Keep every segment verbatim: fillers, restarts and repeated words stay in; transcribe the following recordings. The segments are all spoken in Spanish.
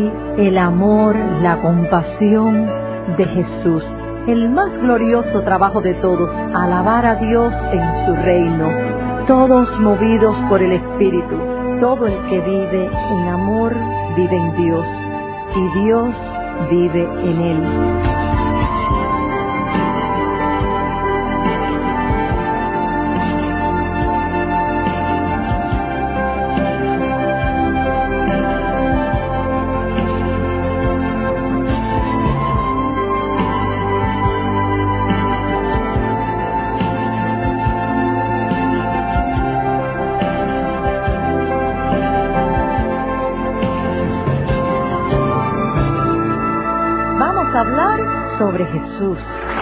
hoy el amor, la compasión de Jesús, el más glorioso trabajo de todos, alabar a Dios en su reino, todos movidos por el Espíritu. Todo el que vive en amor vive en Dios y Dios vive en él. Hablar sobre Jesús.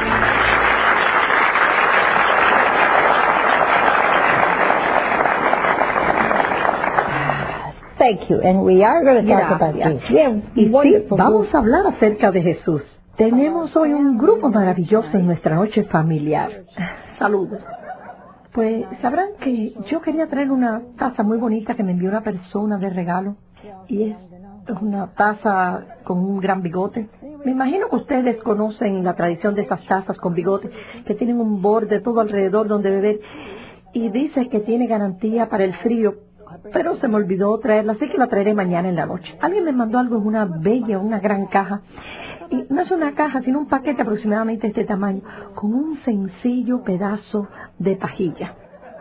Thank you, and we are going to talk about this. Yeah, y sí, vamos a hablar acerca de Jesús. Tenemos hoy un grupo maravilloso en nuestra noche familiar. Saludos. Pues sabrán que yo quería traer una taza muy bonita que me envió una persona de regalo, y es una taza con un gran bigote. Me imagino que ustedes conocen la tradición de esas tazas con bigote que tienen un borde todo alrededor donde beber, y dice que tiene garantía para el frío, pero se me olvidó traerla, así que la traeré mañana en la noche. Alguien me mandó algo en una bella, una gran caja, y no es una caja, sino un paquete aproximadamente de este tamaño, con un sencillo pedazo de pajilla.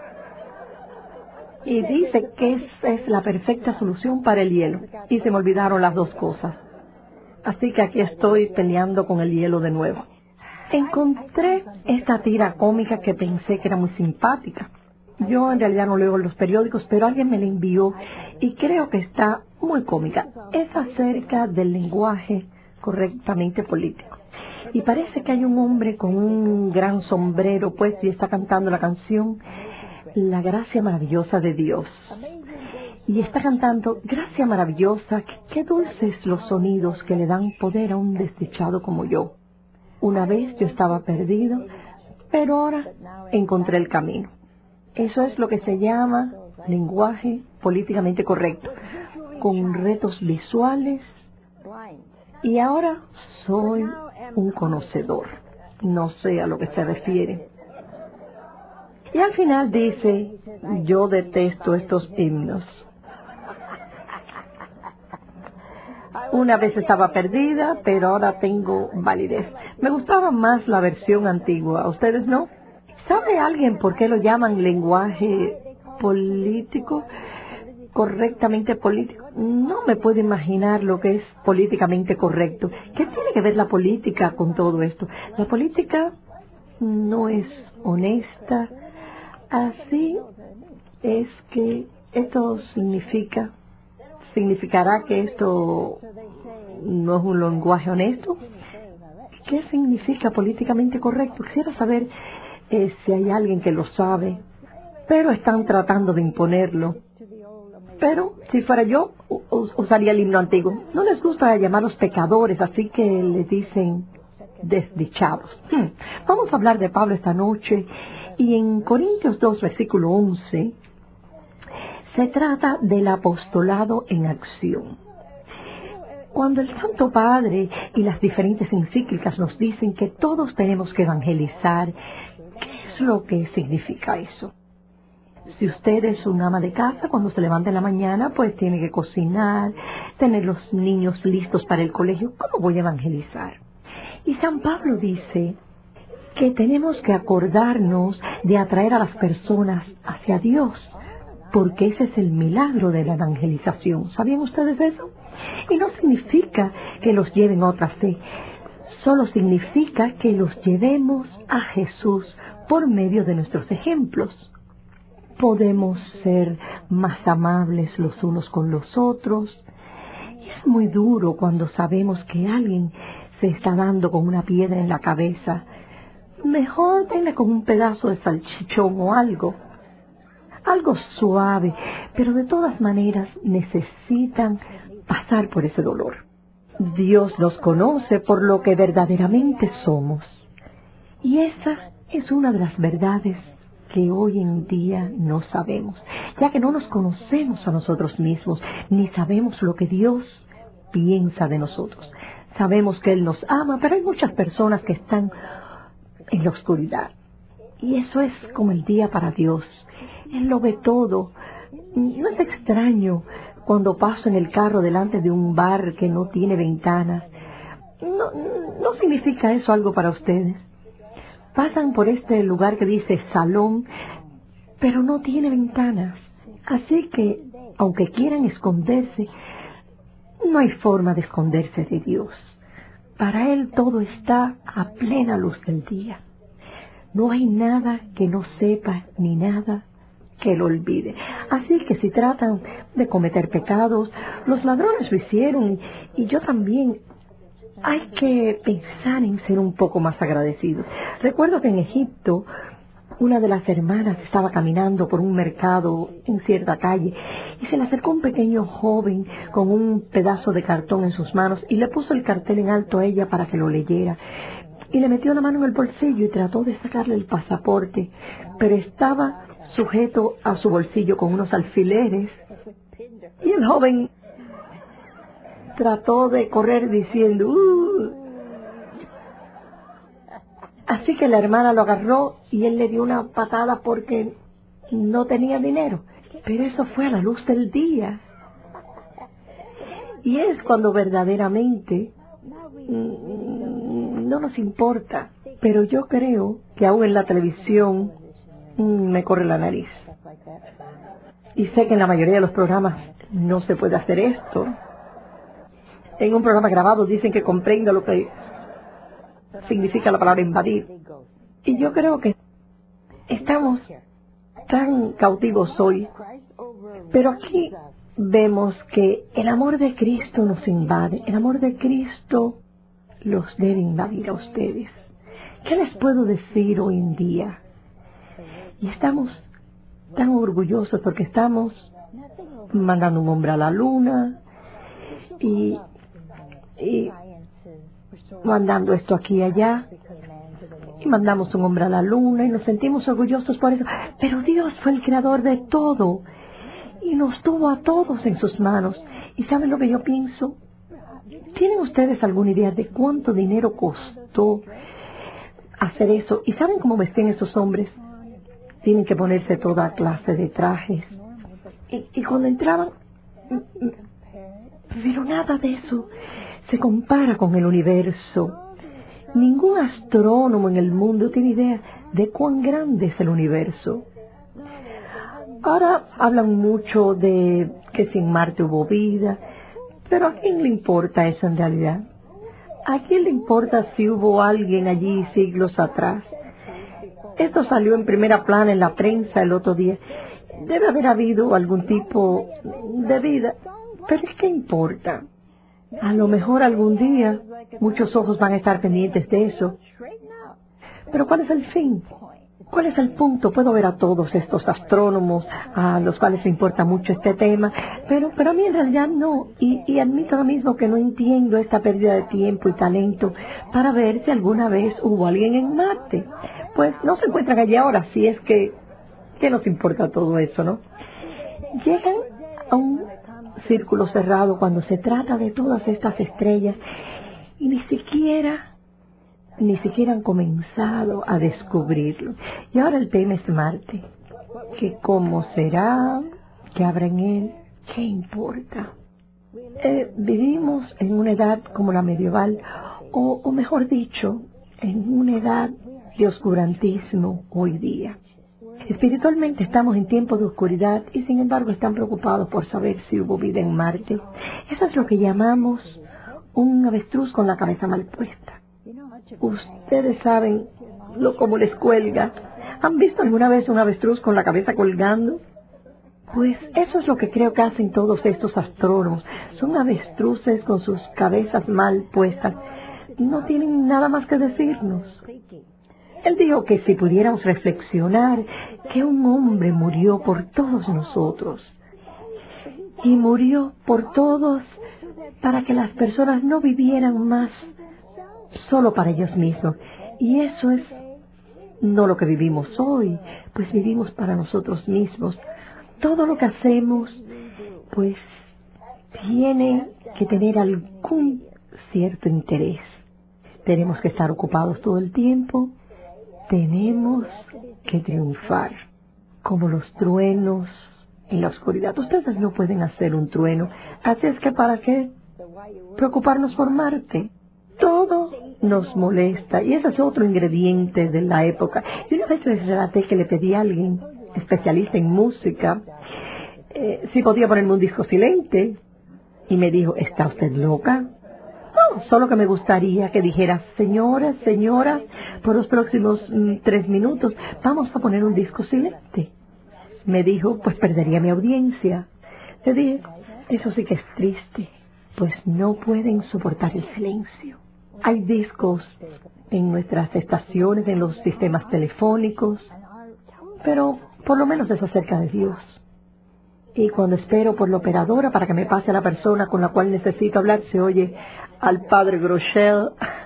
Y dice que esa es la perfecta solución para el hielo. Y se me olvidaron las dos cosas. Así que aquí estoy peleando con el hielo de nuevo. Encontré esta tira cómica que pensé que era muy simpática. Yo en realidad no leo los periódicos, pero alguien me la envió y creo que está muy cómica. Es acerca del lenguaje correctamente político. Y parece que hay un hombre con un gran sombrero puesto y está cantando la canción La gracia maravillosa de Dios. Y está cantando, gracia maravillosa, qué dulces los sonidos que le dan poder a un desdichado como yo. Una vez yo estaba perdido, pero ahora encontré el camino. Eso es lo que se llama lenguaje políticamente correcto, con retos visuales. Y ahora soy un conocedor. No sé a lo que se refiere. Y al final dice, yo detesto estos himnos. Una vez estaba perdida, pero ahora tengo validez. Me gustaba más la versión antigua, ¿a ustedes no? ¿Sabe alguien por qué lo llaman lenguaje político? Correctamente político. No me puedo imaginar lo que es políticamente correcto. ¿Qué tiene que ver la política con todo esto? La política no es honesta. Así es que esto significa, significará que esto no es un lenguaje honesto. ¿Qué significa políticamente correcto? Quisiera saber eh, si hay alguien que lo sabe, pero están tratando de imponerlo. Pero si fuera yo, usaría el himno antiguo. No les gusta llamarlos pecadores, así que les dicen desdichados. Hmm. Vamos a hablar de Pablo esta noche. Y en Corintios dos, versículo once, se trata del apostolado en acción. Cuando el Santo Padre y las diferentes encíclicas nos dicen que todos tenemos que evangelizar, ¿qué es lo que significa eso? Si usted es un ama de casa, cuando se levanta en la mañana, pues tiene que cocinar, tener los niños listos para el colegio. ¿Cómo voy a evangelizar? Y San Pablo dice que tenemos que acordarnos de atraer a las personas hacia Dios, porque ese es el milagro de la evangelización. ¿Sabían ustedes eso? Y no significa que los lleven a otra fe, solo significa que los llevemos a Jesús por medio de nuestros ejemplos. Podemos ser más amables los unos con los otros. Y es muy duro cuando sabemos que alguien se está dando con una piedra en la cabeza. Mejor denle con un pedazo de salchichón o algo. Algo suave, pero de todas maneras necesitan pasar por ese dolor. Dios nos conoce por lo que verdaderamente somos. Y esa es una de las verdades que hoy en día no sabemos, ya que no nos conocemos a nosotros mismos, ni sabemos lo que Dios piensa de nosotros. Sabemos que Él nos ama, pero hay muchas personas que están en la oscuridad. Y eso es como el día para Dios. Él lo ve todo. No es extraño cuando paso en el carro delante de un bar que no tiene ventanas. No, no significa eso algo para ustedes. Pasan por este lugar que dice salón, pero no tiene ventanas. Así que, aunque quieran esconderse, no hay forma de esconderse de Dios. Para Él todo está a plena luz del día. No hay nada que no sepa ni nada que lo olvide. Así que si tratan de cometer pecados, los ladrones lo hicieron y yo también. Hay que pensar en ser un poco más agradecidos. Recuerdo que en Egipto una de las hermanas estaba caminando por un mercado en cierta calle y se le acercó un pequeño joven con un pedazo de cartón en sus manos y le puso el cartel en alto a ella para que lo leyera. Y le metió la mano en el bolsillo y trató de sacarle el pasaporte, pero estaba sujeto a su bolsillo con unos alfileres. Y el joven trató de correr diciendo, uh. Así que la hermana lo agarró y él le dio una patada porque no tenía dinero. Pero eso fue a la luz del día. Y es cuando verdaderamente no nos importa. Pero yo creo que aún en la televisión me corre la nariz. Y sé que en la mayoría de los programas no se puede hacer esto. En un programa grabado dicen que comprenda lo que significa la palabra invadir. Y yo creo que estamos tan cautivos hoy. Pero aquí vemos que el amor de Cristo nos invade. El amor de Cristo los debe invadir a ustedes. ¿Qué les puedo decir hoy en día? Y estamos tan orgullosos porque estamos mandando un hombre a la luna y, y mandando esto aquí y allá. Y mandamos un hombre a la luna y nos sentimos orgullosos por eso. Pero Dios fue el creador de todo y nos tuvo a todos en sus manos. ¿Y saben lo que yo pienso? ¿Tienen ustedes alguna idea de cuánto dinero costó hacer eso? ¿Y saben cómo vestían esos hombres? Tienen que ponerse toda clase de trajes. Y, y cuando entraban, pero nada de eso se compara con el universo. Ningún astrónomo en el mundo tiene idea de cuán grande es el universo. Ahora hablan mucho de que sin Marte hubo vida, pero ¿a quién le importa eso en realidad? ¿A quién le importa si hubo alguien allí siglos atrás? Esto salió en primera plana en la prensa el otro día. Debe haber habido algún tipo de vida, pero ¿qué importa? A lo mejor algún día muchos ojos van a estar pendientes de eso. Pero ¿cuál es el fin? ¿Cuál es el punto? Puedo ver a todos estos astrónomos a los cuales les importa mucho este tema, pero pero a mí en realidad no. Y, y admito ahora mismo que no entiendo esta pérdida de tiempo y talento para ver si alguna vez hubo alguien en Marte. Pues no se encuentran allí ahora, si es que, ¿qué nos importa todo eso, no? Llegan a un círculo cerrado cuando se trata de todas estas estrellas y ni siquiera... ni siquiera han comenzado a descubrirlo. Y ahora el tema es Marte. ¿Qué cómo será? ¿Qué habrá en él? ¿Qué importa? Eh, vivimos en una edad como la medieval, o, o mejor dicho, en una edad de oscurantismo hoy día. Espiritualmente estamos en tiempos de oscuridad y sin embargo están preocupados por saber si hubo vida en Marte. Eso es lo que llamamos un avestruz con la cabeza mal puesta. Ustedes saben lo como les cuelga. ¿Han visto alguna vez un avestruz con la cabeza colgando? Pues eso es lo que creo que hacen todos estos astrónomos. Son avestruces con sus cabezas mal puestas. No tienen nada más que decirnos. Él dijo que si pudiéramos reflexionar que un hombre murió por todos nosotros. Y murió por todos para que las personas no vivieran más solo para ellos mismos. Y eso es no lo que vivimos hoy, pues vivimos para nosotros mismos. Todo lo que hacemos, pues tiene que tener algún cierto interés. Tenemos que estar ocupados todo el tiempo. Tenemos que triunfar, como los truenos en la oscuridad. Ustedes no pueden hacer un trueno, así es que ¿para qué preocuparnos por Marte? Todo nos molesta, y ese es otro ingrediente de la época. Y una vez les relaté que le pedí a alguien, especialista en música, eh, si podía ponerme un disco silente, y me dijo, ¿está usted loca? No, solo que me gustaría que dijera, señoras, señoras, por los próximos mm, tres minutos, vamos a poner un disco silente. Me dijo, pues perdería mi audiencia. Le dije, eso sí que es triste, pues no pueden soportar el silencio. Hay discos en nuestras estaciones, en los sistemas telefónicos, pero por lo menos es acerca de Dios. Y cuando espero por la operadora para que me pase a la persona con la cual necesito hablar, se oye al padre Groeschel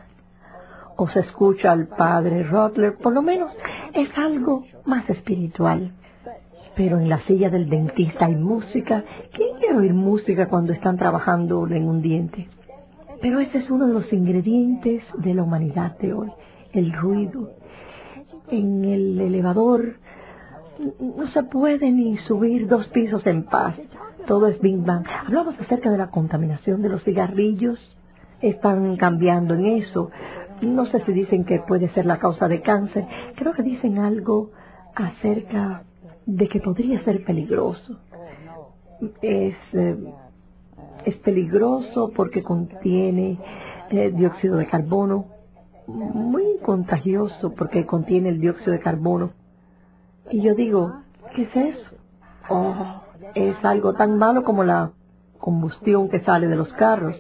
o se escucha al padre Rotler, por lo menos es algo más espiritual. Pero en la silla del dentista hay música. ¿Quién quiere oír música cuando están trabajando en un diente? Pero ese es uno de los ingredientes de la humanidad de hoy, el ruido. En el elevador no se puede ni subir dos pisos en paz. Todo es bing bang. Hablamos acerca de la contaminación de los cigarrillos. Están cambiando en eso. No sé si dicen que puede ser la causa de cáncer. Creo que dicen algo acerca de que podría ser peligroso. Es, eh, es peligroso porque contiene eh, dióxido de carbono, muy contagioso porque contiene el dióxido de carbono. Y yo digo, ¿qué es eso? Oh, es algo tan malo como la combustión que sale de los carros.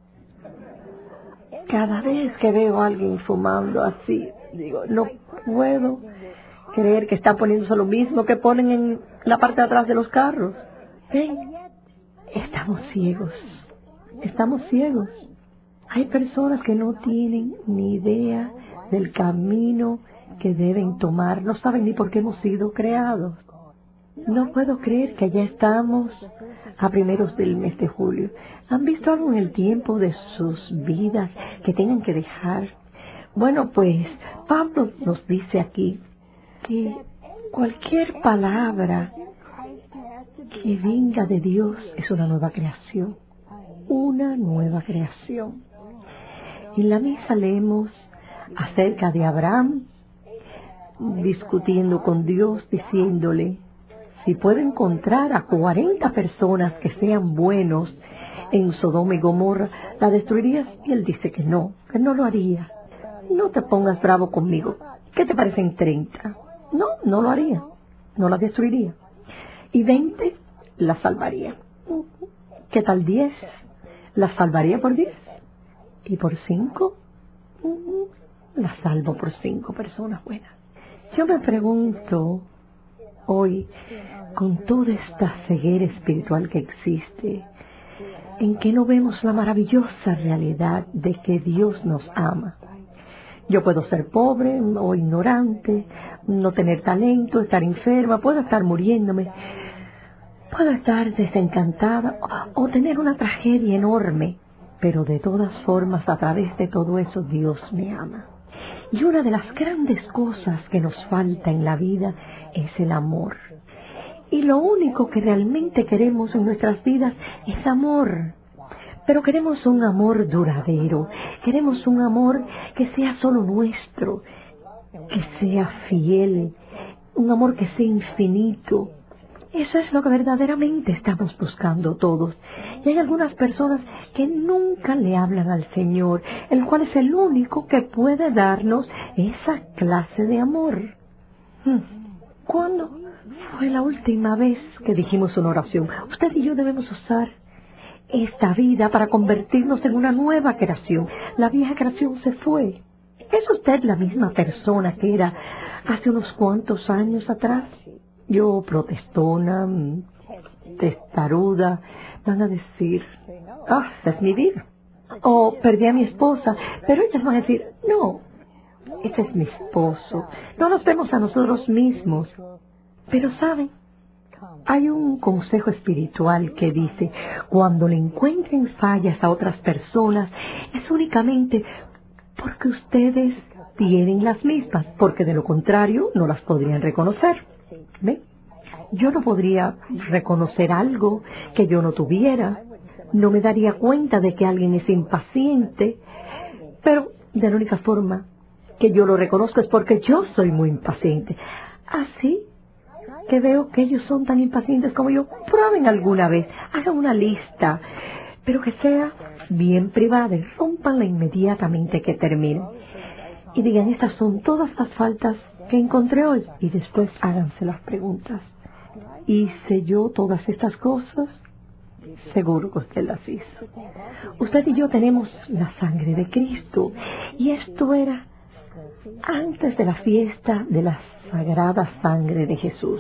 Cada vez que veo a alguien fumando así, digo, no puedo creer que están poniéndose lo mismo que ponen en la parte de atrás de los carros. ¿Ven? Estamos ciegos. Estamos ciegos. Hay personas que no tienen ni idea del camino que deben tomar. No saben ni por qué hemos sido creados. No puedo creer que ya estamos a primeros del mes de julio. ¿Han visto algo en el tiempo de sus vidas que tengan que dejar? Bueno, pues Pablo nos dice aquí que cualquier palabra que venga de Dios es una nueva creación, una nueva creación. En la misa leemos acerca de Abraham discutiendo con Dios, diciéndole, si puedo encontrar a cuarenta personas que sean buenos en Sodoma y Gomorra, ¿la destruirías? Y él dice que no, que no lo haría. No te pongas bravo conmigo. ¿Qué te parecen treinta? No, no lo haría, no la destruiría. Y veinte, la salvaría. ¿Qué tal diez? La salvaría por diez. ¿Y por cinco? La salvo por cinco personas buenas. Yo me pregunto hoy, con toda esta ceguera espiritual que existe, en que no vemos la maravillosa realidad de que Dios nos ama. Yo puedo ser pobre o ignorante, no tener talento, estar enferma, puedo estar muriéndome, puedo estar desencantada o, o tener una tragedia enorme, pero de todas formas, a través de todo eso, Dios me ama. Y una de las grandes cosas que nos falta en la vida es el amor. Y lo único que realmente queremos en nuestras vidas es amor. Pero queremos un amor duradero, queremos un amor que sea solo nuestro, que sea fiel, un amor que sea infinito. Eso es lo que verdaderamente estamos buscando todos. Y hay algunas personas que nunca le hablan al Señor, el cual es el único que puede darnos esa clase de amor. ¿Cuándo fue la última vez que dijimos una oración? Usted y yo debemos usar esta vida para convertirnos en una nueva creación. La vieja creación se fue. ¿Es usted la misma persona que era hace unos cuantos años atrás? Yo, protestona, testaruda, van a decir, ah, esa es mi vida. O perdí a mi esposa, pero ellas van a decir, no, ese es mi esposo. No nos vemos a nosotros mismos. Pero ¿saben? hay un consejo espiritual que dice, cuando le encuentren fallas a otras personas, es únicamente porque ustedes tienen las mismas, porque de lo contrario no las podrían reconocer. ¿Ve? Yo no podría reconocer algo que yo no tuviera, no me daría cuenta de que alguien es impaciente, pero de la única forma que yo lo reconozco es porque yo soy muy impaciente. Así que veo que ellos son tan impacientes como yo. Prueben alguna vez, hagan una lista, pero que sea bien privada y rómpanla inmediatamente que terminen. Y digan, estas son todas las faltas que encontré hoy. Y después háganse las preguntas. ¿Hice yo todas estas cosas? Seguro que usted las hizo. Usted y yo tenemos la sangre de Cristo. Y esto era antes de la fiesta de la sagrada sangre de Jesús.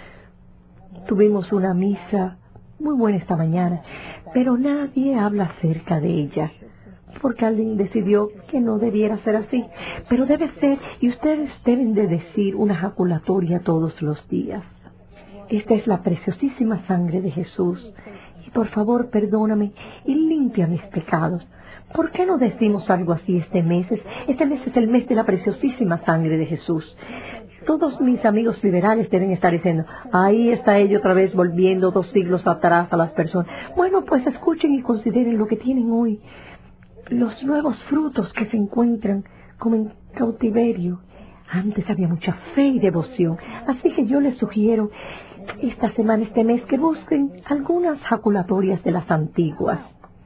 Tuvimos una misa muy buena esta mañana, pero nadie habla acerca de ella, porque alguien decidió que no debiera ser así. Pero debe ser, y ustedes deben de decir una ejaculatoria todos los días. Esta es la preciosísima sangre de Jesús, y por favor perdóname y limpia mis pecados. ¿Por qué no decimos algo así este mes? Este mes es el mes de la preciosísima sangre de Jesús. Todos mis amigos liberales deben estar diciendo, ahí está ella otra vez volviendo dos siglos atrás a las personas. Bueno, pues escuchen y consideren lo que tienen hoy. Los nuevos frutos que se encuentran como en cautiverio. Antes había mucha fe y devoción. Así que yo les sugiero esta semana, este mes, que busquen algunas jaculatorias de las antiguas.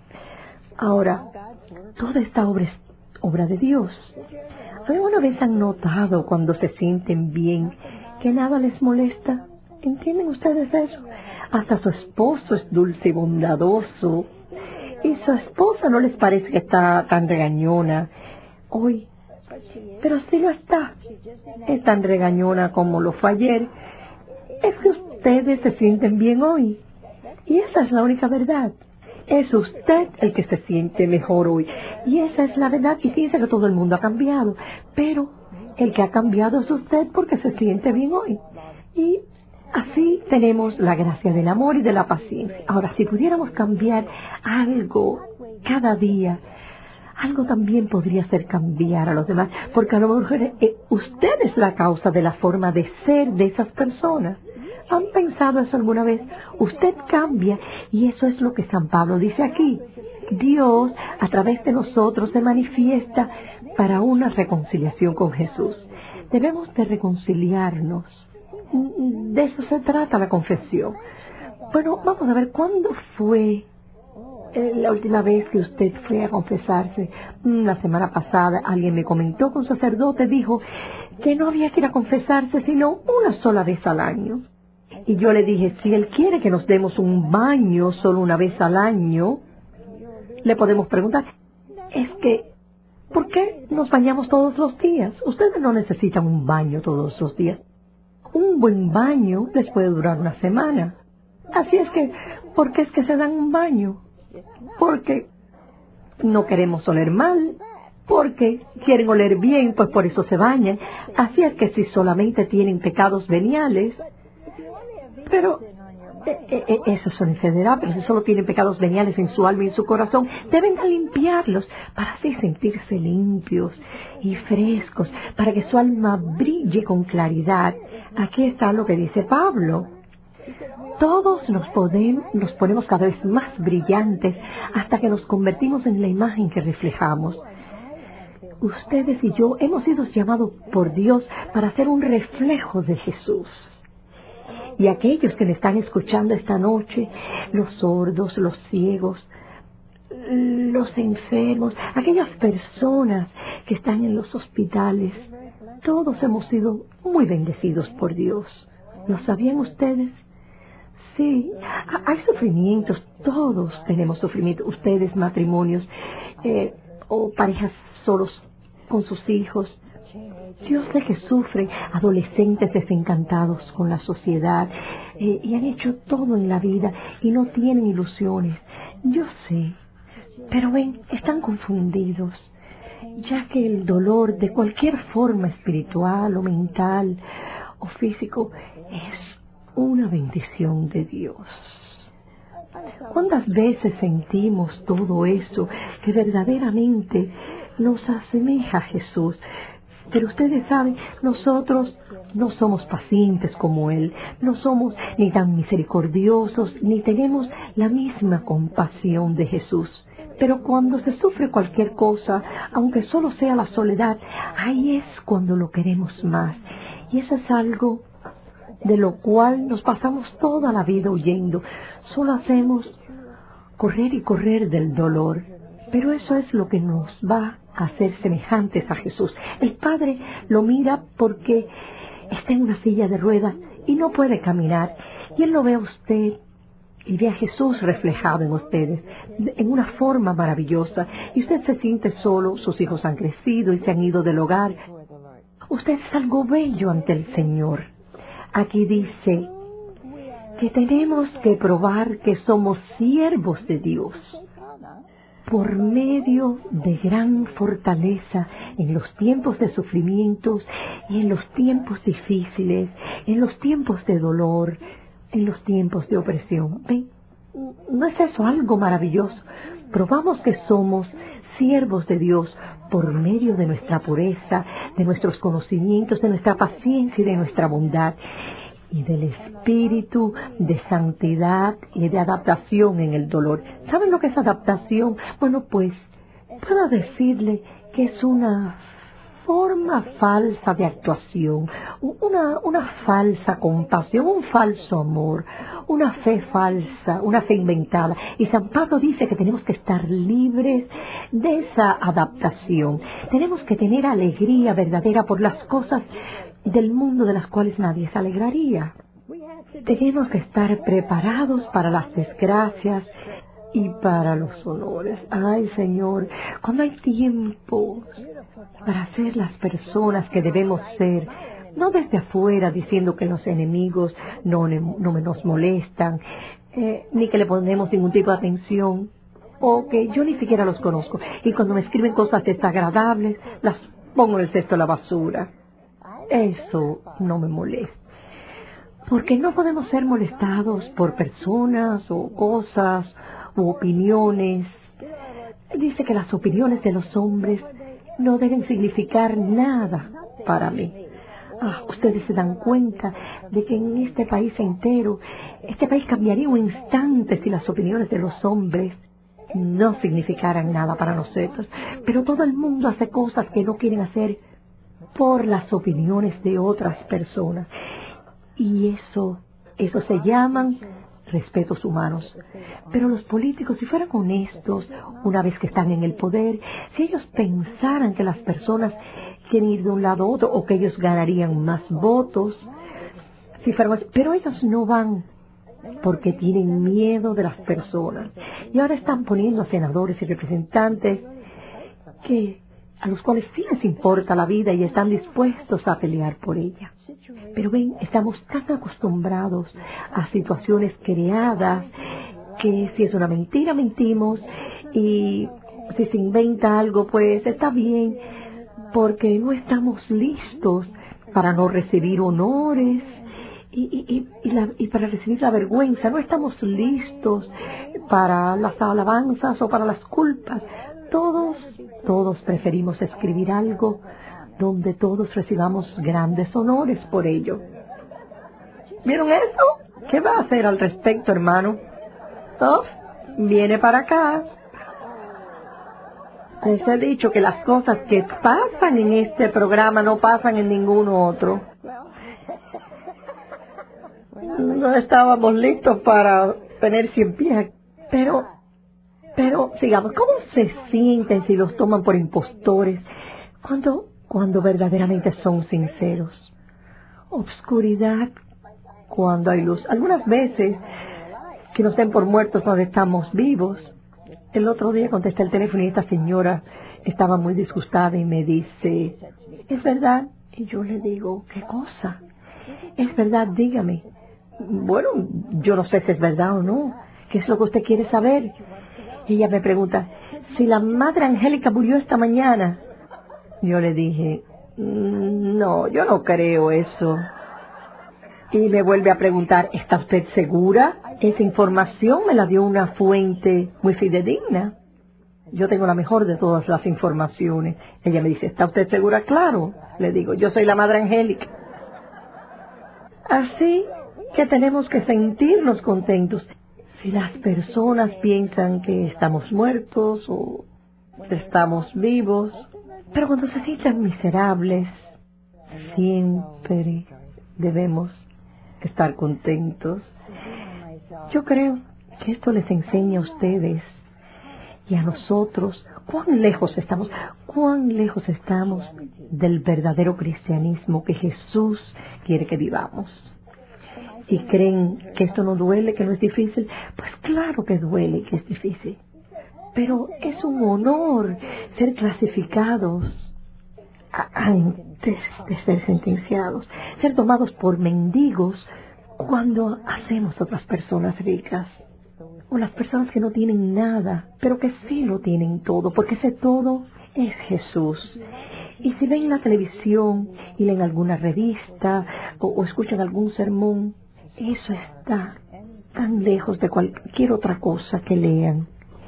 Ahora, toda esta obra es obra de Dios. ¿Alguna vez han notado cuando se sienten bien que nada les molesta? ¿Entienden ustedes eso? Hasta su esposo es dulce y bondadoso. Y su esposa no les parece que está tan regañona hoy. Pero sí lo está. Es tan regañona como lo fue ayer. Es que ustedes se sienten bien hoy. Y esa es la única verdad. Es usted el que se siente mejor hoy. Y esa es la verdad. Y fíjense que todo el mundo ha cambiado. Pero el que ha cambiado es usted porque se siente bien hoy. Y así tenemos la gracia del amor y de la paciencia. Ahora, si pudiéramos cambiar algo cada día, algo también podría ser cambiar a los demás. Porque a lo mejor eh, usted es la causa de la forma de ser de esas personas. ¿Han pensado eso alguna vez? Usted cambia, y eso es lo que San Pablo dice aquí. Dios, a través de nosotros, se manifiesta para una reconciliación con Jesús. Debemos de reconciliarnos. De eso se trata la confesión. Bueno, vamos a ver, ¿cuándo fue eh, la última vez que usted fue a confesarse? La semana pasada alguien me comentó que un sacerdote dijo que no había que ir a confesarse sino una sola vez al año. Y yo le dije, si él quiere que nos demos un baño solo una vez al año, le podemos preguntar, es que, ¿por qué nos bañamos todos los días? Ustedes no necesitan un baño todos los días. Un buen baño les puede durar una semana. Así es que, ¿por qué es que se dan un baño? Porque no queremos oler mal, porque quieren oler bien, pues por eso se bañan. Así es que si solamente tienen pecados veniales, pero eh, eh, eso sucederá, pero si solo tienen pecados veniales en su alma y en su corazón, deben de limpiarlos para así sentirse limpios y frescos, para que su alma brille con claridad. Aquí está lo que dice Pablo. Todos nos, podemos, nos ponemos cada vez más brillantes hasta que nos convertimos en la imagen que reflejamos. Ustedes y yo hemos sido llamados por Dios para ser un reflejo de Jesús. Y aquellos que me están escuchando esta noche, los sordos, los ciegos, los enfermos, aquellas personas que están en los hospitales, todos hemos sido muy bendecidos por Dios. ¿Lo sabían ustedes? Sí, hay sufrimientos, todos tenemos sufrimiento. Ustedes, matrimonios, eh, o parejas solos con sus hijos. Yo sé que sufren adolescentes desencantados con la sociedad eh, y han hecho todo en la vida y no tienen ilusiones. Yo sé, pero ven, están confundidos, ya que el dolor de cualquier forma espiritual o mental o físico es una bendición de Dios. ¿Cuántas veces sentimos todo eso que verdaderamente nos asemeja a Jesús? Pero ustedes saben, nosotros no somos pacientes como Él, no somos ni tan misericordiosos, ni tenemos la misma compasión de Jesús. Pero cuando se sufre cualquier cosa, aunque solo sea la soledad, ahí es cuando lo queremos más. Y eso es algo de lo cual nos pasamos toda la vida huyendo. Solo hacemos correr y correr del dolor. Pero eso es lo que nos va a hacer semejantes a Jesús. El Padre lo mira porque está en una silla de ruedas y no puede caminar. Y Él lo ve a usted y ve a Jesús reflejado en ustedes en una forma maravillosa. Y usted se siente solo, sus hijos han crecido y se han ido del hogar. Usted es algo bello ante el Señor. Aquí dice que tenemos que probar que somos siervos de Dios por medio de gran fortaleza en los tiempos de sufrimientos y en los tiempos difíciles, en los tiempos de dolor, en los tiempos de opresión. ¿Ven? ¿No es eso algo maravilloso? Probamos que somos siervos de Dios por medio de nuestra pureza, de nuestros conocimientos, de nuestra paciencia y de nuestra bondad, y del espíritu de santidad y de adaptación en el dolor. ¿Saben lo que es adaptación? Bueno, pues puedo decirle que es una forma falsa de actuación, una, una falsa compasión, un falso amor, una fe falsa, una fe inventada. Y San Pablo dice que tenemos que estar libres de esa adaptación. Tenemos que tener alegría verdadera por las cosas del mundo de las cuales nadie se alegraría. Tenemos que estar preparados para las desgracias y para los honores. Ay, Señor, cuando hay tiempo para ser las personas que debemos ser, no desde afuera diciendo que los enemigos no, no nos molestan, eh, ni que le ponemos ningún tipo de atención, o que yo ni siquiera los conozco, y cuando me escriben cosas desagradables, las pongo en el cesto de la basura. Eso no me molesta. Porque no podemos ser molestados por personas o cosas u opiniones. Dice que las opiniones de los hombres no deben significar nada para mí. Ah, ustedes se dan cuenta de que en este país entero, este país cambiaría un instante si las opiniones de los hombres no significaran nada para nosotros. Pero todo el mundo hace cosas que no quieren hacer por las opiniones de otras personas. Y eso, eso se llaman respetos humanos. Pero los políticos, si fueran honestos, una vez que están en el poder, si ellos pensaran que las personas quieren ir de un lado a otro o que ellos ganarían más votos, si fueran, pero ellos no van porque tienen miedo de las personas. Y ahora están poniendo a senadores y representantes que a los cuales sí les importa la vida y están dispuestos a pelear por ella. Pero ven, estamos tan acostumbrados a situaciones creadas que si es una mentira, mentimos, y si se inventa algo, pues está bien, porque no estamos listos para no recibir honores y, y, y, y, la, y para recibir la vergüenza. No estamos listos para las alabanzas o para las culpas. Todos, todos preferimos escribir algo donde todos recibamos grandes honores por ello. ¿Vieron eso? ¿Qué va a hacer al respecto, hermano? ¿Oh? Viene para acá. Les he dicho que las cosas que pasan en este programa no pasan en ningún otro. No estábamos listos para tener cien pies, pero, pero, sigamos, ¿cómo se sienten si los toman por impostores cuando, cuando verdaderamente son sinceros? Obscuridad cuando hay luz. Algunas veces que nos den por muertos cuando estamos vivos. El otro día contesté el teléfono y esta señora estaba muy disgustada y me dice, ¿es verdad? Y yo le digo, ¿qué cosa? ¿Es verdad? Dígame. Bueno, yo no sé si es verdad o no. ¿Qué es lo que usted quiere saber? Y ella me pregunta, si la Madre Angélica murió esta mañana. Yo le dije, no, yo no creo eso. Y me vuelve a preguntar, ¿está usted segura? Esa información me la dio una fuente muy fidedigna. Yo tengo la mejor de todas las informaciones. Ella me dice, ¿está usted segura? Claro. Le digo, yo soy la Madre Angélica. Así que tenemos que sentirnos contentos. Si las personas piensan que estamos muertos o estamos vivos, pero cuando se sientan miserables, siempre debemos estar contentos. Yo creo que esto les enseña a ustedes y a nosotros cuán lejos estamos, cuán lejos estamos del verdadero cristianismo que Jesús quiere que vivamos. ¿Y creen que esto no duele, que no es difícil? Pues claro que duele y que es difícil. Pero es un honor ser clasificados antes de ser sentenciados, ser tomados por mendigos cuando hacemos otras personas ricas, o las personas que no tienen nada, pero que sí lo tienen todo, porque ese todo es Jesús. Y si ven la televisión y leen alguna revista o, o escuchan algún sermón, eso está tan lejos de cualquier otra cosa que lean.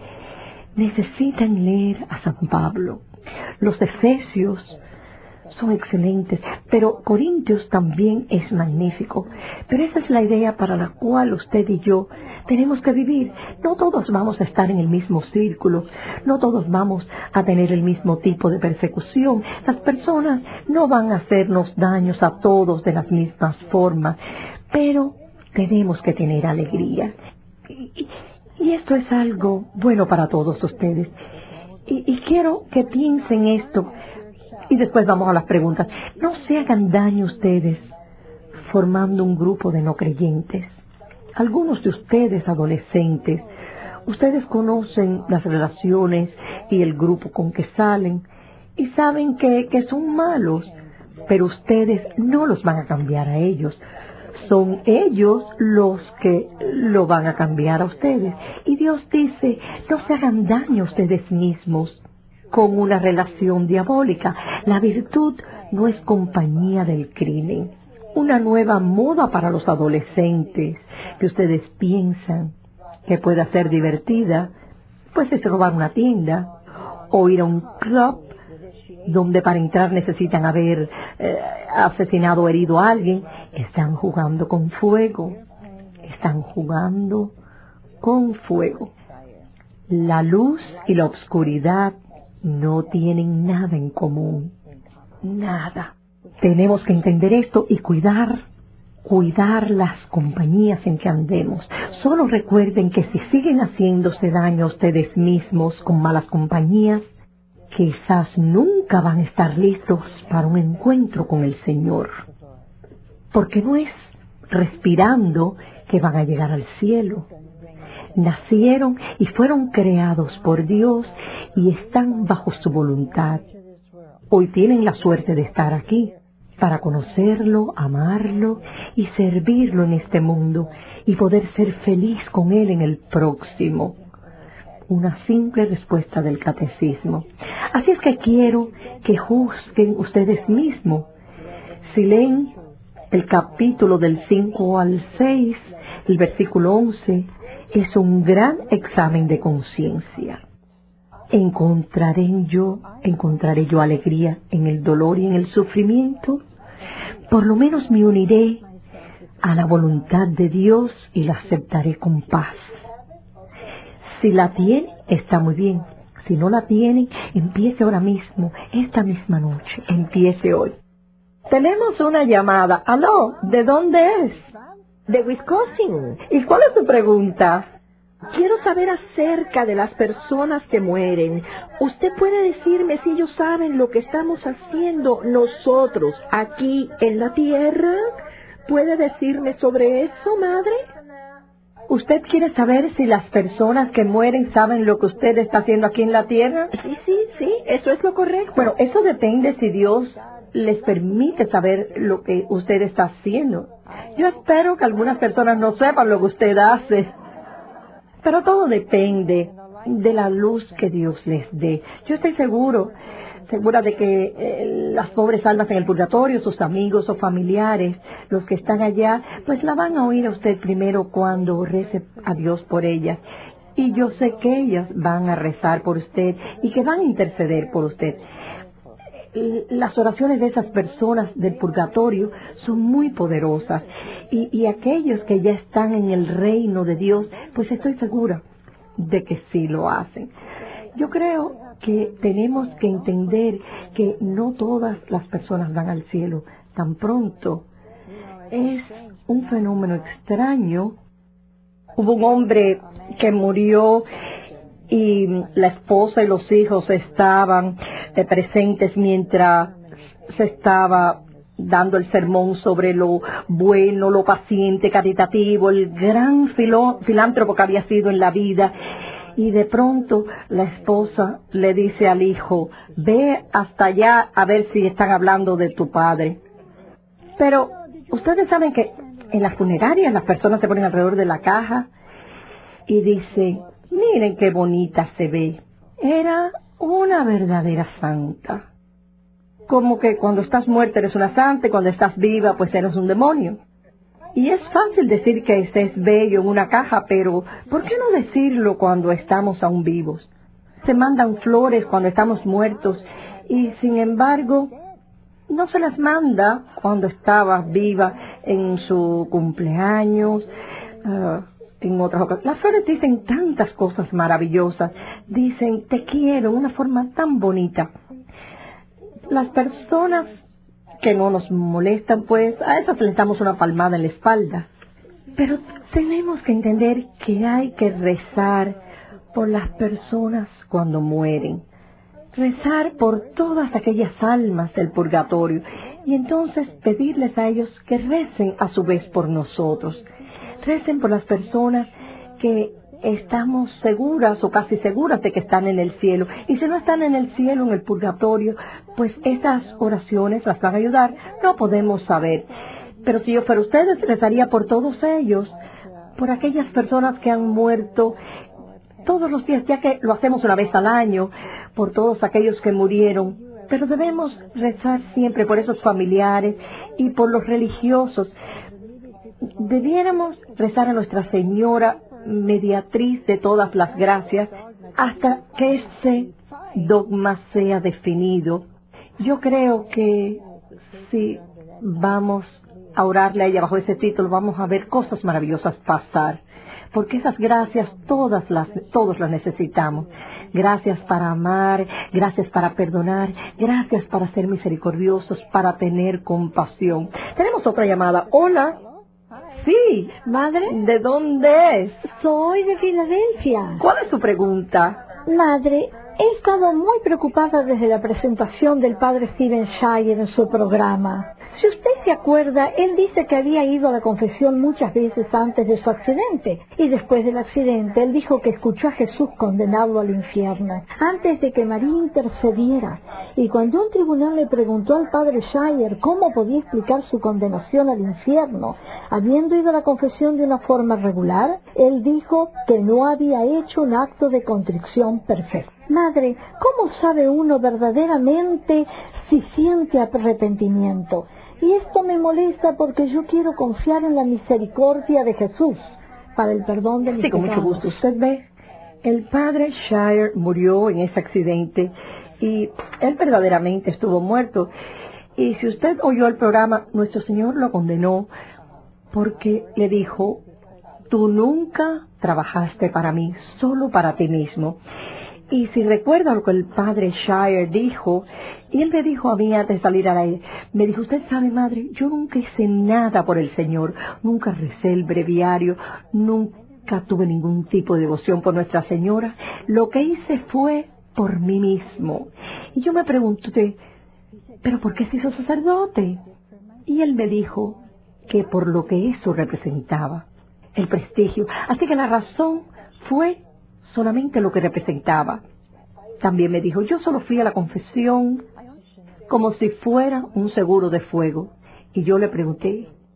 Necesitan leer a San Pablo. Los Efesios son excelentes, pero Corintios también es magnífico. Pero esa es la idea para la cual usted y yo tenemos que vivir. No todos vamos a estar en el mismo círculo, no todos vamos a tener el mismo tipo de persecución. Las personas no van a hacernos daños a todos de las mismas formas, pero tenemos que tener alegría. Y, y, y esto es algo bueno para todos ustedes. Y, y quiero que piensen esto. Y después vamos a las preguntas. No se hagan daño ustedes formando un grupo de no creyentes. Algunos de ustedes adolescentes, ustedes conocen las relaciones y el grupo con que salen y saben que, que son malos, pero ustedes no los van a cambiar a ellos. Son ellos los que lo van a cambiar a ustedes. Y Dios dice, no se hagan daño a ustedes mismos con una relación diabólica. La virtud no es compañía del crimen. Una nueva moda para los adolescentes que ustedes piensan que pueda ser divertida, pues es robar una tienda o ir a un club donde para entrar necesitan haber eh, asesinado o herido a alguien. Están jugando con fuego. Están jugando con fuego. La luz y la oscuridad no tienen nada en común. Nada. Tenemos que entender esto y cuidar, cuidar las compañías en que andemos. Solo recuerden que si siguen haciéndose daño a ustedes mismos con malas compañías, quizás nunca van a estar listos para un encuentro con el Señor. Porque no es respirando que van a llegar al cielo. Nacieron y fueron creados por Dios y están bajo su voluntad. Hoy tienen la suerte de estar aquí para conocerlo, amarlo y servirlo en este mundo y poder ser feliz con él en el próximo. Una simple respuesta del catecismo. Así es que quiero que juzguen ustedes mismos. Si leen el capítulo del cinco al seis, el versículo once, es un gran examen de conciencia. ¿Encontraré yo, encontraré yo alegría en el dolor y en el sufrimiento? Por lo menos me uniré a la voluntad de Dios y la aceptaré con paz. Si la tiene, está muy bien. Si no la tiene, empiece ahora mismo, esta misma noche, empiece hoy. Tenemos una llamada. ¿Aló? ¿De dónde es? De Wisconsin. ¿Y cuál es su pregunta? Quiero saber acerca de las personas que mueren. ¿Usted puede decirme si ellos saben lo que estamos haciendo nosotros aquí en la tierra? ¿Puede decirme sobre eso, madre? ¿Usted quiere saber si las personas que mueren saben lo que usted está haciendo aquí en la tierra? Sí, sí, sí, eso es lo correcto. Bueno, eso depende si Dios les permite saber lo que usted está haciendo. Yo espero que algunas personas no sepan lo que usted hace. Pero todo depende de la luz que Dios les dé. Yo estoy seguro segura de que eh, las pobres almas en el purgatorio, sus amigos o familiares, los que están allá, pues la van a oír a usted primero cuando rece a Dios por ellas. Y yo sé que ellas van a rezar por usted y que van a interceder por usted. Las oraciones de esas personas del purgatorio son muy poderosas y, y aquellos que ya están en el reino de Dios, pues estoy segura de que sí lo hacen. Yo creo que tenemos que entender que no todas las personas van al cielo tan pronto. Es un fenómeno extraño. Hubo un hombre que murió y la esposa y los hijos estaban eh, presentes mientras se estaba dando el sermón sobre lo bueno, lo paciente, caritativo, el gran filo, filántropo que había sido en la vida. Y de pronto la esposa le dice al hijo, ve hasta allá a ver si están hablando de tu padre. Pero ustedes saben que en las funerarias las personas se ponen alrededor de la caja y dicen, miren qué bonita se ve. Era una verdadera santa. Como que cuando estás muerta eres una santa y cuando estás viva pues eres un demonio. Y es fácil decir que estés bello en una caja, pero ¿por qué no decirlo cuando estamos aún vivos? Se mandan flores cuando estamos muertos y sin embargo no se las manda cuando estabas viva en su cumpleaños, uh, en otras ocasiones. Las flores dicen tantas cosas maravillosas, dicen te quiero de una forma tan bonita. Las personas que no nos molestan, pues a esas les damos una palmada en la espalda. Pero tenemos que entender que hay que rezar por las personas cuando mueren. Rezar por todas aquellas almas del purgatorio y entonces pedirles a ellos que recen a su vez por nosotros. Recen por las personas que estamos seguras o casi seguras de que están en el cielo. Y si no están en el cielo, en el purgatorio, pues esas oraciones las van a ayudar. No podemos saber. Pero si yo fuera ustedes, rezaría por todos ellos, por aquellas personas que han muerto todos los días, ya que lo hacemos una vez al año, por todos aquellos que murieron. Pero debemos rezar siempre por esos familiares y por los religiosos. Debiéramos rezar a Nuestra Señora, mediatriz de todas las gracias, hasta que ese dogma sea definido. Yo creo que si vamos a orarle a ella bajo ese título, vamos a ver cosas maravillosas pasar, porque esas gracias todas las, todos las necesitamos. Gracias para amar, gracias para perdonar, gracias para ser misericordiosos, para tener compasión. Tenemos otra llamada. Hola. Sí. Madre. ¿De dónde es? Soy de Filadelfia. ¿Cuál es su pregunta? Madre, he estado muy preocupada desde la presentación del padre Stephen Shire en su programa. Si usted se acuerda, él dice que había ido a la confesión muchas veces antes de su accidente. Y después del accidente, él dijo que escuchó a Jesús condenarlo al infierno, antes de que María intercediera. Y cuando un tribunal le preguntó al padre Shire cómo podía explicar su condenación al infierno, habiendo ido a la confesión de una forma regular, él dijo que no había hecho un acto de contrición perfecto. Madre, ¿cómo sabe uno verdaderamente si siente arrepentimiento? Y esto me molesta porque yo quiero confiar en la misericordia de Jesús para el perdón de mis pecados. Sí, con mucho gusto. Usted ve, el padre Shire murió en ese accidente y él verdaderamente estuvo muerto. Y si usted oyó el programa, nuestro Señor lo condenó porque le dijo, tú nunca trabajaste para mí, solo para ti mismo. Y si recuerda lo que el padre Shire dijo, y él me dijo a mí antes de salir a la aire, me dijo, usted sabe, madre, yo nunca hice nada por el Señor, nunca recé el breviario, nunca tuve ningún tipo de devoción por Nuestra Señora, lo que hice fue por mí mismo. Y yo me pregunté, ¿pero por qué se hizo sacerdote? Y él me dijo que por lo que eso representaba, el prestigio. Así que la razón fue solamente lo que representaba. También me dijo, yo solo fui a la confesión como si fuera un seguro de fuego. Y yo le pregunté,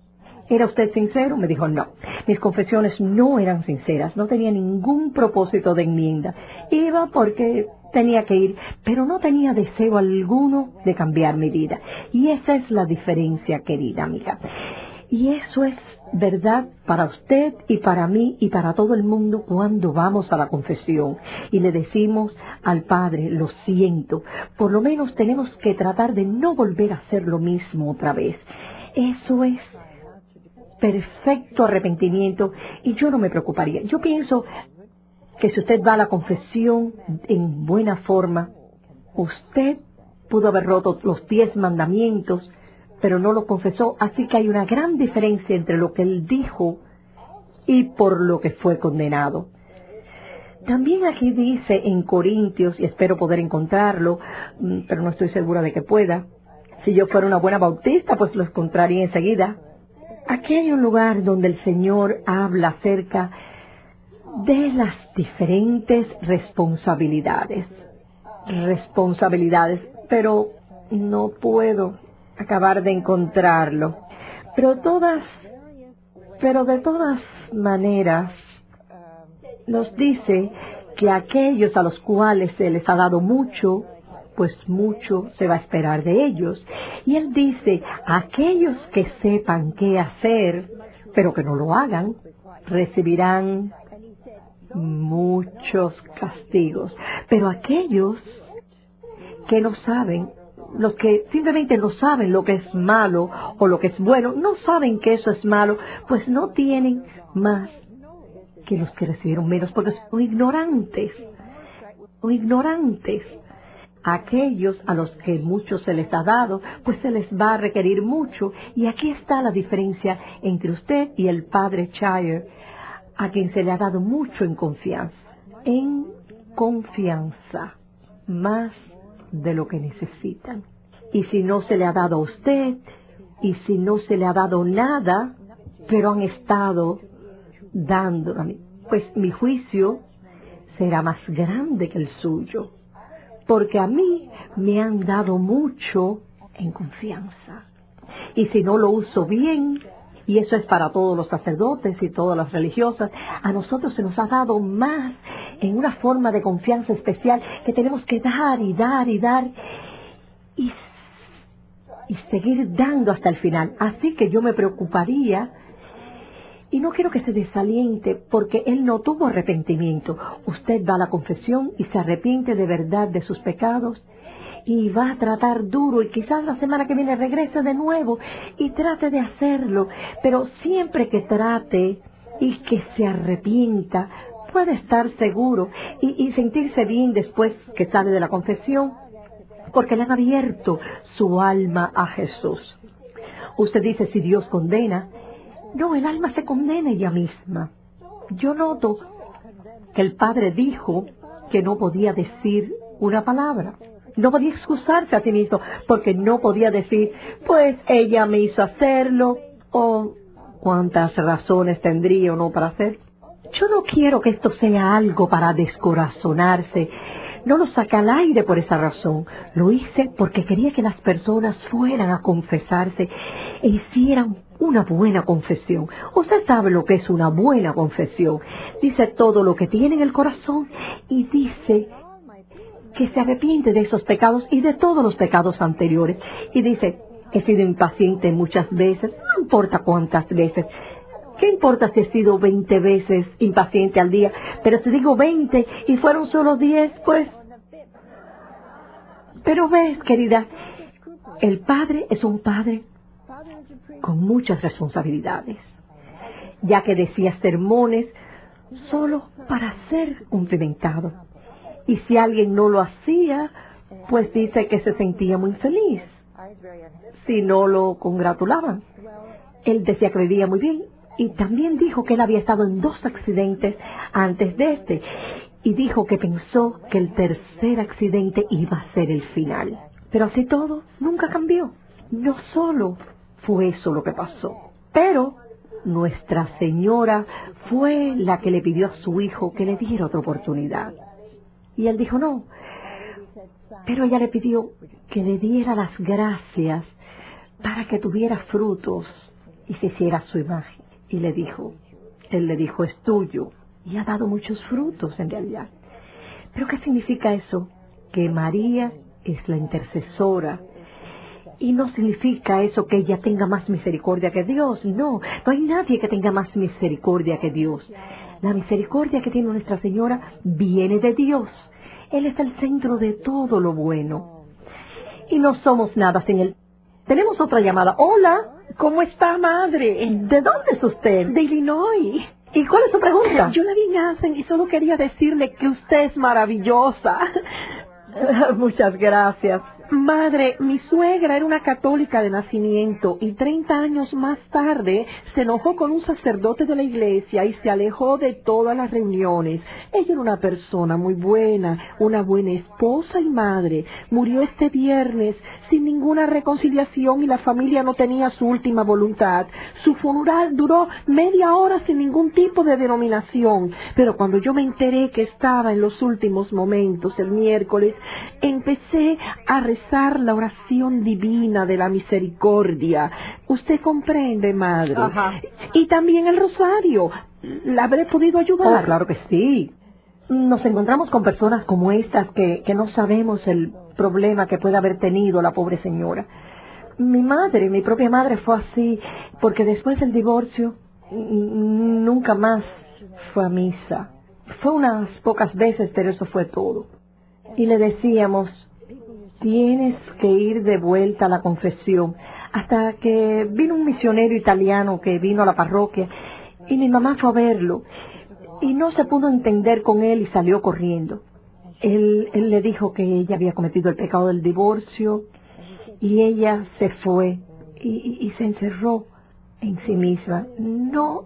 ¿Era usted sincero? Me dijo, no. Mis confesiones no eran sinceras, no tenía ningún propósito de enmienda. Iba porque tenía que ir, pero no tenía deseo alguno de cambiar mi vida. Y esa es la diferencia, querida amiga. Y eso es verdad para usted y para mí y para todo el mundo cuando vamos a la confesión y le decimos al Padre, lo siento. Por lo menos tenemos que tratar de no volver a hacer lo mismo otra vez. Eso es perfecto arrepentimiento y yo no me preocuparía. Yo pienso que si usted va a la confesión en buena forma, usted pudo haber roto los diez mandamientos, pero no lo confesó, así que hay una gran diferencia entre lo que él dijo y por lo que fue condenado. También aquí dice en Corintios, y espero poder encontrarlo, pero no estoy segura de que pueda. Si yo fuera una buena bautista, pues lo encontraría enseguida. Aquí hay un lugar donde el Señor habla acerca de las diferentes responsabilidades. Responsabilidades, pero no puedo acabar de encontrarlo. Pero todas, pero de todas maneras, nos dice que aquellos a los cuales se les ha dado mucho, pues mucho se va a esperar de ellos. Y él dice, aquellos que sepan qué hacer, pero que no lo hagan, recibirán muchos castigos. Pero aquellos que no saben, los que simplemente no saben lo que es malo o lo que es bueno, no saben que eso es malo, pues no tienen más que los que recibieron menos, porque son ignorantes, son ignorantes. Aquellos a los que mucho se les ha dado, pues se les va a requerir mucho. Y aquí está la diferencia entre usted y el padre Shire, a quien se le ha dado mucho en confianza. En confianza, más de lo que necesitan. Y si no se le ha dado a usted, y si no se le ha dado nada, pero han estado dando a mí, pues mi juicio será más grande que el suyo. Porque a mí me han dado mucho en confianza. Y si no lo uso bien, y eso es para todos los sacerdotes y todas las religiosas, a nosotros se nos ha dado más en una forma de confianza especial que tenemos que dar y dar y dar y, y seguir dando hasta el final. Así que yo me preocuparía. Y no quiero que se desaliente porque él no tuvo arrepentimiento. Usted va a la confesión y se arrepiente de verdad de sus pecados y va a tratar duro y quizás la semana que viene regrese de nuevo y trate de hacerlo. Pero siempre que trate y que se arrepienta, puede estar seguro y, y sentirse bien después que sale de la confesión porque le han abierto su alma a Jesús. Usted dice, si Dios condena, no, el alma se condena ella misma. Yo noto que el padre dijo que no podía decir una palabra. No podía excusarse a sí mismo porque no podía decir, pues ella me hizo hacerlo, o cuántas razones tendría o no para hacer. Yo no quiero que esto sea algo para descorazonarse. No lo saqué al aire por esa razón. Lo hice porque quería que las personas fueran a confesarse e hicieran una buena confesión. Usted sabe lo que es una buena confesión. Dice todo lo que tiene en el corazón y dice que se arrepiente de esos pecados y de todos los pecados anteriores. Y dice, he sido impaciente muchas veces, no importa cuántas veces. ¿Qué importa si he sido veinte veces impaciente al día? Pero si digo veinte y fueron solo diez, pues... Pero ves, querida, el padre es un padre con muchas responsabilidades, ya que decía sermones solo para ser cumplimentado. Y si alguien no lo hacía, pues dice que se sentía muy feliz si no lo congratulaban. Él decía que vivía muy bien y también dijo que él había estado en dos accidentes antes de este y dijo que pensó que el tercer accidente iba a ser el final. Pero así todo, nunca cambió. No solo fue eso lo que pasó, pero Nuestra Señora fue la que le pidió a su hijo que le diera otra oportunidad. Y él dijo no, pero ella le pidió que le diera las gracias para que tuviera frutos y se hiciera su imagen. Y le dijo, él le dijo, es tuyo, y ha dado muchos frutos en realidad. ¿Pero qué significa eso? Que María es la intercesora. Y no significa eso que ella tenga más misericordia que Dios. No, no hay nadie que tenga más misericordia que Dios. La misericordia que tiene Nuestra Señora viene de Dios. Él es el centro de todo lo bueno. Y no somos nada sin Él. Tenemos otra llamada. Hola, ¿cómo está, madre? ¿de dónde es usted? De Illinois. ¿Y cuál es su pregunta? Yo la vi en Asen y solo quería decirle que usted es maravillosa. Muchas gracias. Madre, mi suegra era una católica de nacimiento y treinta años más tarde se enojó con un sacerdote de la iglesia y se alejó de todas las reuniones. Ella era una persona muy buena, una buena esposa y madre. Murió este viernes sin ninguna reconciliación y la familia no tenía su última voluntad. Su funeral duró media hora sin ningún tipo de denominación, pero cuando yo me enteré que estaba en los últimos momentos el miércoles, empecé a rezar la oración divina de la misericordia. ¿Usted comprende, madre? Ajá. Y también el rosario. ¿La habré podido ayudar? Oh, claro que sí. Nos encontramos con personas como estas que, que no sabemos el problema que puede haber tenido la pobre señora. Mi madre, mi propia madre fue así, porque después del divorcio nunca más fue a misa. Fue unas pocas veces, pero eso fue todo. Y le decíamos, tienes que ir de vuelta a la confesión. Hasta que vino un misionero italiano que vino a la parroquia y mi mamá fue a verlo. Y no se pudo entender con él y salió corriendo. Él, él le dijo que ella había cometido el pecado del divorcio y ella se fue y, y, y se encerró en sí misma. No,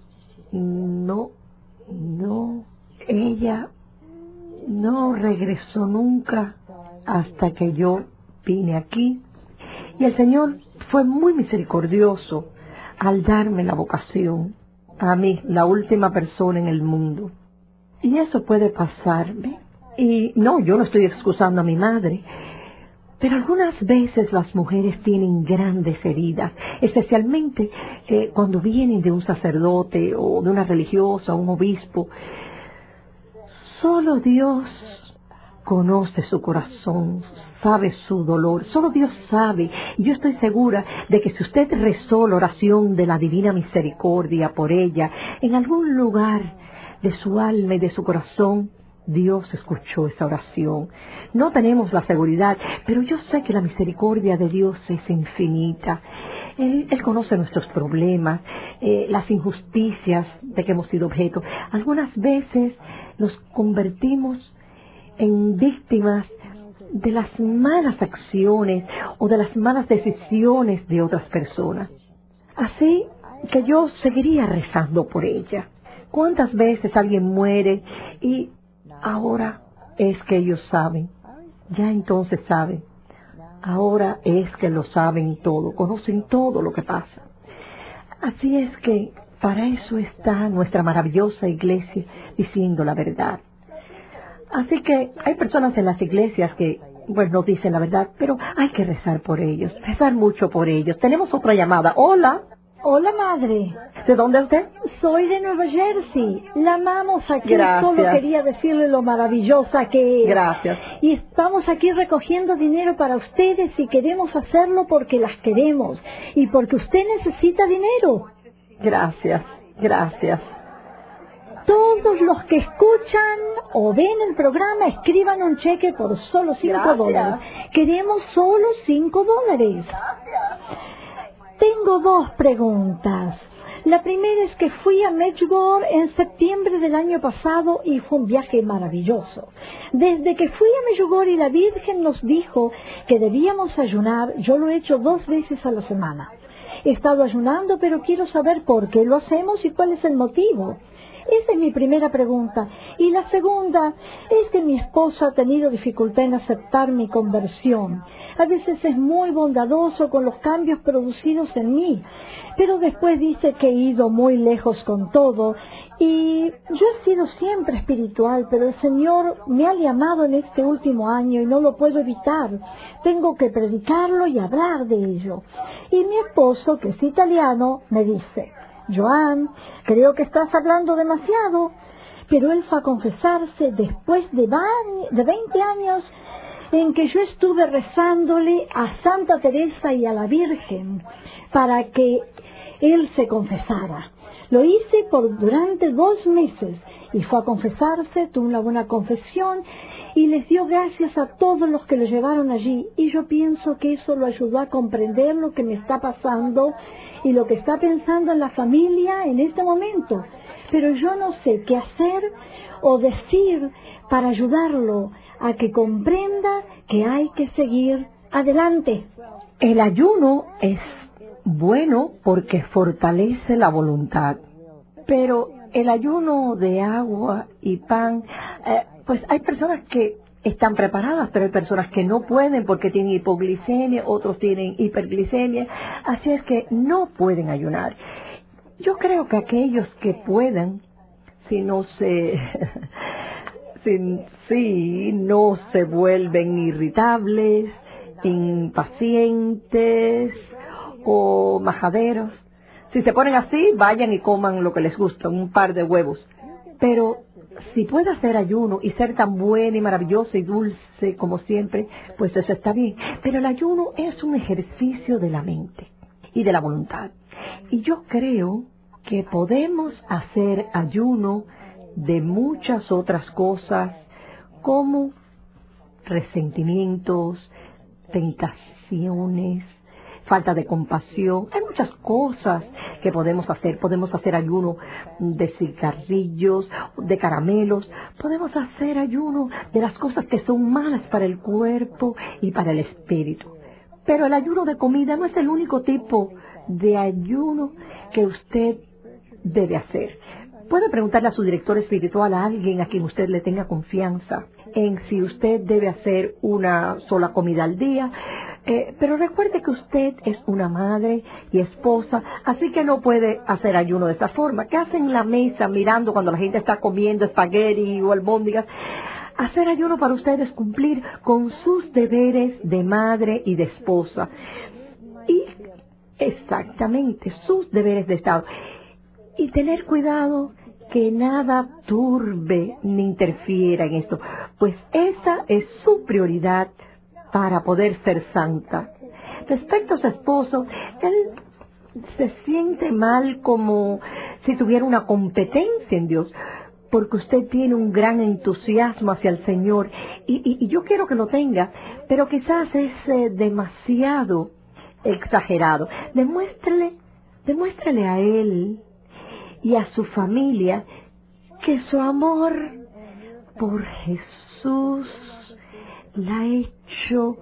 no, no, ella no regresó nunca hasta que yo vine aquí. Y el Señor fue muy misericordioso al darme la vocación, a mí, la última persona en el mundo. Y eso puede pasarme. Y no, yo no estoy excusando a mi madre, pero algunas veces las mujeres tienen grandes heridas, especialmente eh, cuando vienen de un sacerdote o de una religiosa, un obispo. Solo Dios conoce su corazón, sabe su dolor, solo Dios sabe. Y yo estoy segura de que si usted rezó la oración de la Divina Misericordia por ella, en algún lugar de su alma y de su corazón, Dios escuchó esa oración. No tenemos la seguridad, pero yo sé que la misericordia de Dios es infinita. Él, él conoce nuestros problemas, eh, las injusticias de que hemos sido objeto. Algunas veces nos convertimos en víctimas de las malas acciones o de las malas decisiones de otras personas. Así que yo seguiría rezando por ella. ¿Cuántas veces alguien muere y ahora es que ellos saben? Ya entonces saben. Ahora es que lo saben todo, conocen todo lo que pasa. Así es que para eso está nuestra maravillosa iglesia diciendo la verdad. Así que hay personas en las iglesias que, bueno, no dicen la verdad, pero hay que rezar por ellos, rezar mucho por ellos. Tenemos otra llamada. Hola. Hola, madre. ¿De dónde es usted? Soy de Nueva Jersey. La amamos aquí. Gracias. Solo quería decirle lo maravillosa que es. Gracias. Y estamos aquí recogiendo dinero para ustedes y queremos hacerlo porque las queremos y porque usted necesita dinero. Gracias, gracias. Todos los que escuchan o ven el programa escriban un cheque por solo cinco dólares. Queremos solo cinco dólares. Tengo dos preguntas. La primera es que fui a Medjugorje en septiembre del año pasado y fue un viaje maravilloso. Desde que fui a Medjugorje y la Virgen nos dijo que debíamos ayunar, yo lo he hecho dos veces a la semana. He estado ayunando, pero quiero saber por qué lo hacemos y cuál es el motivo. Esa es mi primera pregunta. Y la segunda es que mi esposo ha tenido dificultad en aceptar mi conversión. A veces es muy bondadoso con los cambios producidos en mí, pero después dice que he ido muy lejos con todo. Y yo he sido siempre espiritual, pero el Señor me ha llamado en este último año y no lo puedo evitar. Tengo que predicarlo y hablar de ello. Y mi esposo, que es italiano, me dice: Joan, creo que estás hablando demasiado. Pero él fue a confesarse después de veinte años en que yo estuve rezándole a Santa Teresa y a la Virgen para que él se confesara. Lo hice por durante dos meses y fue a confesarse, tuvo una buena confesión y les dio gracias a todos los que lo llevaron allí. Y yo pienso que eso lo ayudó a comprender lo que me está pasando y lo que está pensando en la familia en este momento. Pero yo no sé qué hacer o decir para ayudarlo a que comprenda que hay que seguir adelante. El ayuno es bueno porque fortalece la voluntad, pero el ayuno de agua y pan, eh, pues hay personas que están preparadas, pero hay personas que no pueden porque tienen hipoglicemia, otros tienen hiperglicemia, así es que no pueden ayunar. Yo creo que aquellos que puedan, si no se, si, si no se vuelven irritables, impacientes o majaderos, si se ponen así, vayan y coman lo que les gusta, un par de huevos. Pero si puede hacer ayuno y ser tan buena y maravillosa y dulce como siempre, pues eso está bien. Pero el ayuno es un ejercicio de la mente y de la voluntad. Y yo creo que podemos hacer ayuno de muchas otras cosas, como resentimientos, tentaciones, falta de compasión. Hay muchas cosas que podemos hacer. Podemos hacer ayuno de cigarrillos, de caramelos. Podemos hacer ayuno de las cosas que son malas para el cuerpo y para el espíritu. Pero el ayuno de comida no es el único tipo de ayuno que usted debe hacer. Puede preguntarle a su director espiritual, a alguien a quien usted le tenga confianza, en si usted debe hacer una sola comida al día. Eh, pero recuerde que usted es una madre y esposa, así que no puede hacer ayuno de esa forma. ¿Qué hace en la mesa mirando cuando la gente está comiendo espagueti o albóndigas? Hacer ayuno para usted es cumplir con sus deberes de madre y de esposa. Y exactamente, sus deberes de Estado. Y tener cuidado que nada turbe ni interfiera en esto, pues esa es su prioridad para poder ser santa. Respecto a su esposo, él se siente mal como si tuviera una competencia en Dios, porque usted tiene un gran entusiasmo hacia el Señor, y, y, y yo quiero que lo tenga, pero quizás es eh, demasiado exagerado. Demuéstrele, demuéstrele a él y a su familia que su amor por Jesús la ha hecho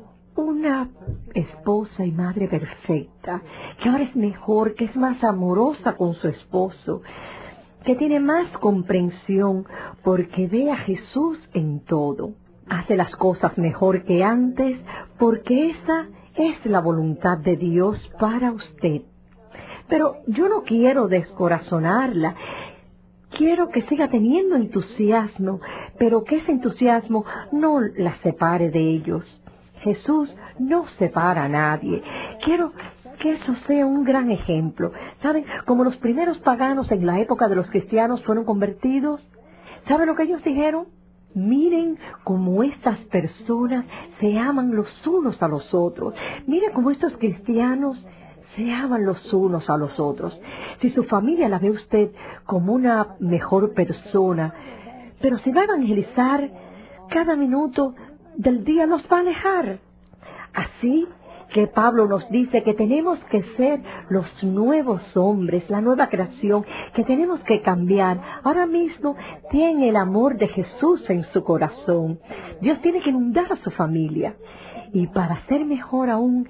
una esposa y madre perfecta, que ahora es mejor, que es más amorosa con su esposo, que tiene más comprensión porque ve a Jesús en todo. Hace las cosas mejor que antes porque esa es la voluntad de Dios para usted. Pero yo no quiero descorazonarla. Quiero que siga teniendo entusiasmo, pero que ese entusiasmo no la separe de ellos. Jesús no separa a nadie. Quiero que eso sea un gran ejemplo. ¿Saben? Como los primeros paganos en la época de los cristianos fueron convertidos, ¿saben lo que ellos dijeron? Miren cómo estas personas se aman los unos a los otros. Miren cómo estos cristianos se aman los unos a los otros. Si su familia la ve usted como una mejor persona, pero si va a evangelizar, cada minuto del día los va a alejar. Así que Pablo nos dice que tenemos que ser los nuevos hombres, la nueva creación, que tenemos que cambiar. Ahora mismo tiene el amor de Jesús en su corazón. Dios tiene que inundar a su familia. Y para ser mejor aún,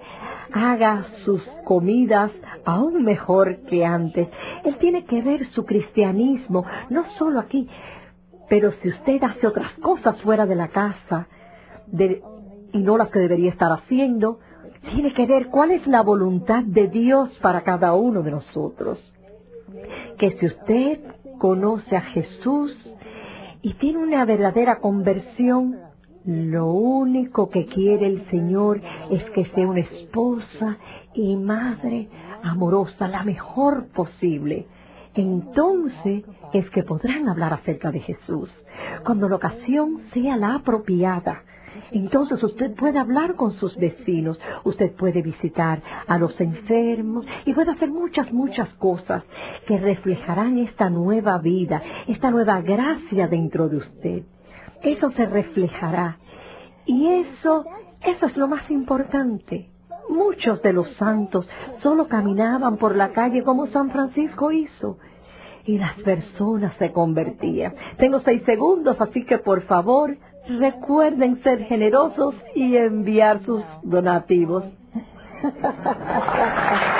haga sus comidas aún mejor que antes. Él tiene que ver su cristianismo, no solo aquí, pero si usted hace otras cosas fuera de la casa de, y no las que debería estar haciendo, tiene que ver cuál es la voluntad de Dios para cada uno de nosotros. Que si usted conoce a Jesús y tiene una verdadera conversión, lo único que quiere el Señor es que sea una esposa y madre amorosa, la mejor posible. Entonces es que podrán hablar acerca de Jesús. Cuando la ocasión sea la apropiada, entonces usted puede hablar con sus vecinos, usted puede visitar a los enfermos y puede hacer muchas, muchas cosas que reflejarán esta nueva vida, esta nueva gracia dentro de usted. Eso se reflejará. Y eso, eso es lo más importante. Muchos de los santos solo caminaban por la calle como San Francisco hizo. Y las personas se convertían. Tengo seis segundos, así que por favor, recuerden ser generosos y enviar sus donativos.